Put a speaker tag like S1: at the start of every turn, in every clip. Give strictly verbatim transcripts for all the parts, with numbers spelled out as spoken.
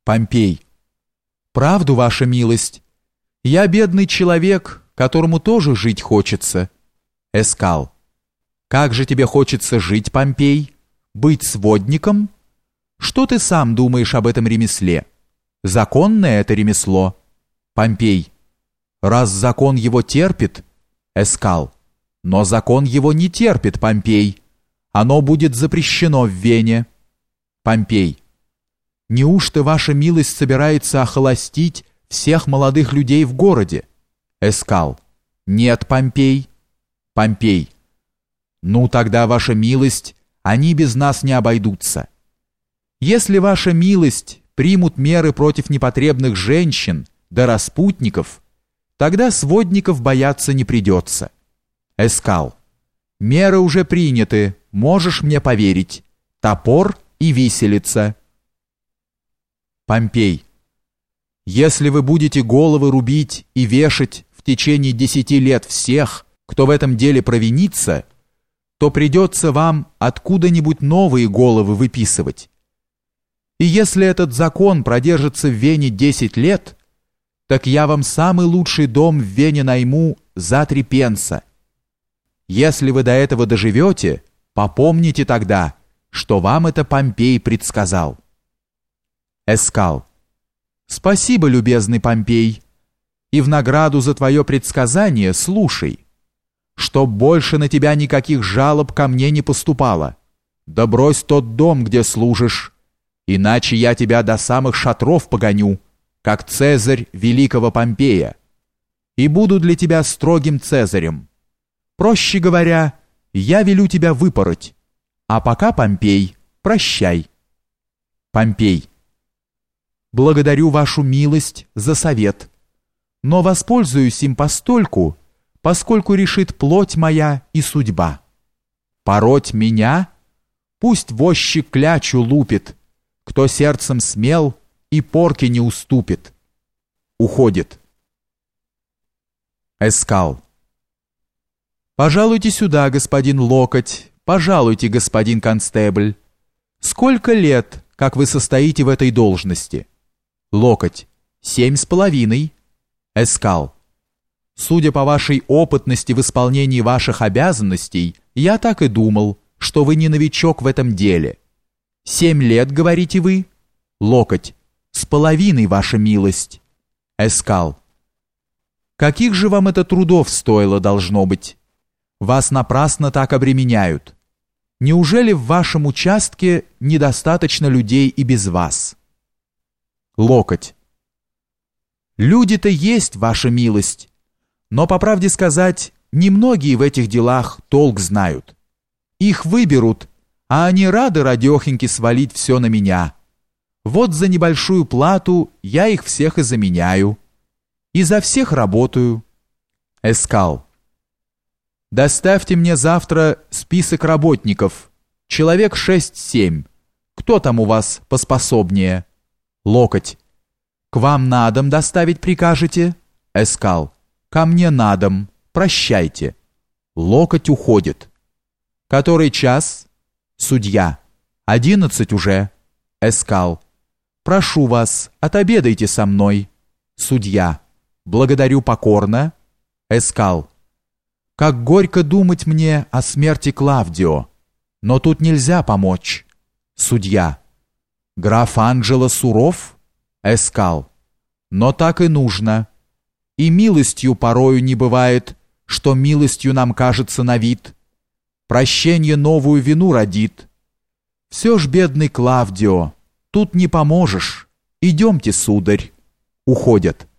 S1: Помпей. Правду, ваша милость. Я бедный человек, которому тоже жить хочется. Эскал. Как же тебе хочется жить, Помпей? Быть сводником? Что ты сам думаешь об этом ремесле? Законное это ремесло? Помпей. Раз закон его терпит? Эскал. Но закон его не терпит, Помпей. Оно будет запрещено в Вене. Помпей. Неужто ваша милость собирается охолостить всех молодых людей в городе? Эскал. Нет, Помпей. Помпей. Ну тогда, ваша милость, они без нас не обойдутся. Если ваша милость примут меры против непотребных женщин да распутников, тогда сводников бояться не придется. Эскал. Меры уже приняты, можешь мне поверить. Топор и виселица. Помпей. Если вы будете головы рубить и вешать в течение десяти лет всех, кто в этом деле провинится, то придется вам откуда-нибудь новые головы выписывать. И если этот закон продержится в Вене десять лет, так я вам самый лучший дом в Вене найму за три пенса. Если вы до этого доживете, попомните тогда, что вам это Помпей предсказал. Эскал. Спасибо, любезный Помпей, и в награду за твое предсказание слушай, чтоб больше на тебя никаких жалоб ко мне не поступало. Да брось тот дом, где служишь, иначе я тебя до самых шатров погоню, как Цезарь великого Помпея, и буду для тебя строгим Цезарем. Проще говоря, я велю тебя выпороть, а пока, Помпей, прощай. Помпей. Благодарю вашу милость за совет, но воспользуюсь им постольку, поскольку решит плоть моя и судьба. Пороть меня? Пусть возчик клячу лупит, кто сердцем смел и порки не уступит. Уходит. Эскал. Пожалуйте сюда, господин Локоть, пожалуйте, господин констебль. Сколько лет, как вы состоите в этой должности? Локоть. Семь с половиной. Эскал. Судя по вашей опытности в исполнении ваших обязанностей, я так и думал, что вы не новичок в этом деле. Семь лет, говорите вы? Локоть. С половиной, ваша милость. Эскал. Каких же вам это трудов стоило, должно быть? Вас напрасно так обременяют. Неужели в вашем участке недостаточно людей и без вас? Локоть. Люди-то есть, ваша милость, но, по правде сказать, немногие в этих делах толк знают. Их выберут, а они рады радехеньки свалить все на меня. Вот за небольшую плату я их всех и заменяю. И за всех работаю. Эскал. Доставьте мне завтра список работников. Человек шесть-семь. Кто там у вас поспособнее? Локоть. К вам на дом доставить прикажете? Эскал. Ко мне на дом. Прощайте. Локоть уходит. Который час? Судья. Одиннадцать уже. Эскал. Прошу вас, отобедайте со мной. Судья. Благодарю покорно. Эскал. Как горько думать мне о смерти Клавдио, но тут нельзя помочь. Судья. Граф Анджело суров? Эскал. Но так и нужно. И милостью порою не бывает, что милостью нам кажется на вид. Прощение новую вину родит. Все ж, бедный Клавдио, тут не поможешь. Идемте, сударь. Уходят.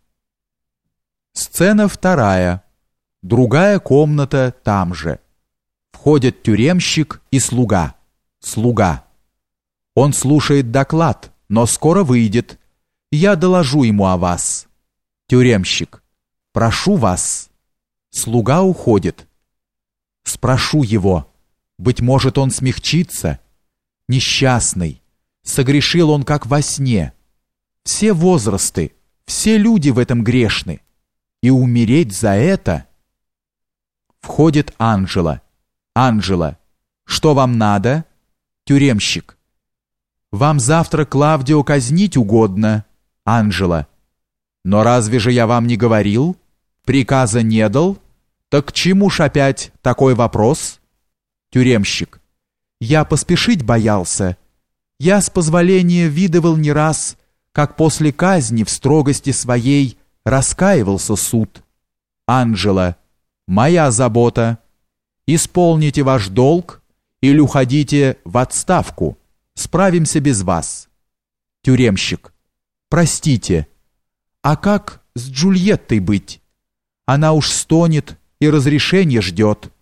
S1: Сцена вторая. Другая комната там же. Входят тюремщик и слуга. Слуга. Он слушает доклад, но скоро выйдет. Я доложу ему о вас. Тюремщик. Прошу вас. Слуга уходит. Спрошу его. Быть может, он смягчится? Несчастный. Согрешил он, как во сне. Все возрасты, все люди в этом грешны. И умереть за это... Входит Анджело. Анджело. Что вам надо? Тюремщик. Вам завтра Клавдио казнить угодно, Анжела. Но разве же я вам не говорил? Приказа не дал? Так к чему ж опять такой вопрос? Тюремщик. Я поспешить боялся. Я с позволения видывал не раз, как после казни в строгости своей раскаивался суд. Анжела. Моя забота. Исполните ваш долг или уходите в отставку. Справимся без вас. Тюремщик. Простите, а как с Джульеттой быть? Она уж стонет и разрешения ждет.